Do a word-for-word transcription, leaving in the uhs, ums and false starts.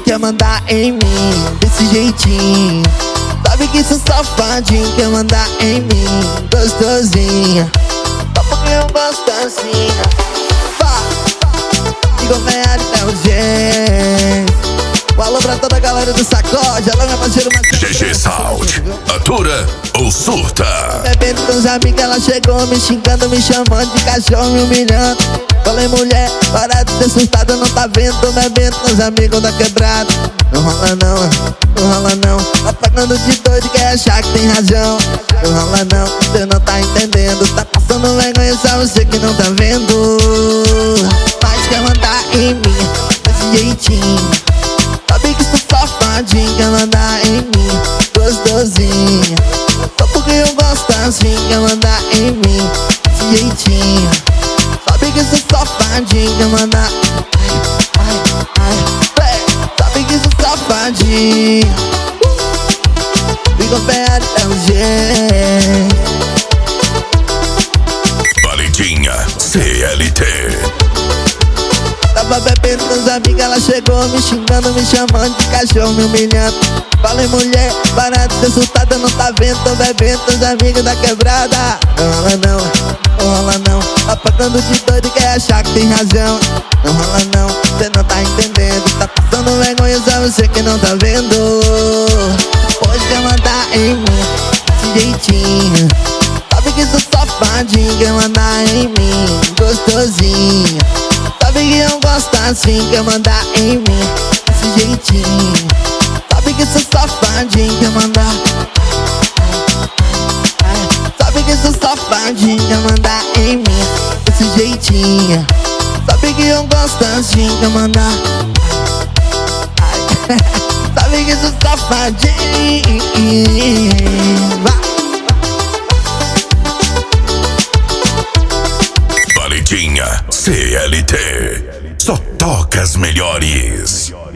quer mandar em mim desse jeitinho. Sabe que sou safadinho, quer mandar em mim gostosinha. Só porque eu gosto assim. Vá, igual ganhar até o jeito. Um alô pra toda a galera do sacode. Alô, meu parceiro Marcos. G G Sound, atura ou surta? Bebendo com os amigos, ela chegou me xingando, me chamando de cachorro, me humilhando. Falei, mulher, para de ser assustada, não tá vendo? Tô bebendo com os amigos da quebrada. Não rola não, não rola não. Tá pagando de doido, quer achar que tem razão. Não rola não, você não tá entendendo. Tá passando vergonha, só você que não tá vendo. Mas quer mandar em mim desse jeitinho. Sabe que sou safadinho, quer mandar em mim gostosinha. Só porque eu gosto assim, quer mandar em mim desse jeitinho. Sabe que sou safadinho, quer mandar. Ai, ai, ai. Sabe que sou safadinho. Fica perto até o jeito. Valentinha C L T. Tava bebendo com os amigos, ela chegou me xingando, me chamando de cachorro, me humilhando. Falei, mulher, para de ser assustada, não tá vendo? Tô bebendo com os amigos da quebrada. Não rola não, não rola não. Tá pagando de doido, quer achar que tem razão. Não rola não, cê não tá entendendo. Tá passando vergonha, só você que não tá vendo. Pode quer mandar em mim desse jeitinho. Sabe que sou safadinho, quer mandar em mim gostosinha. Sabe que eu gosto assim, quer mandar em mim desse jeitinho. Sabe que sou safadinho, quer mandar. Sabe que sou safadinho, quer mandar em mim desse jeitinho. Sabe que eu gosto assim, quer mandar. Sabe que sou safadinho. Vai. Valentinha C L T. Só toca as melhores.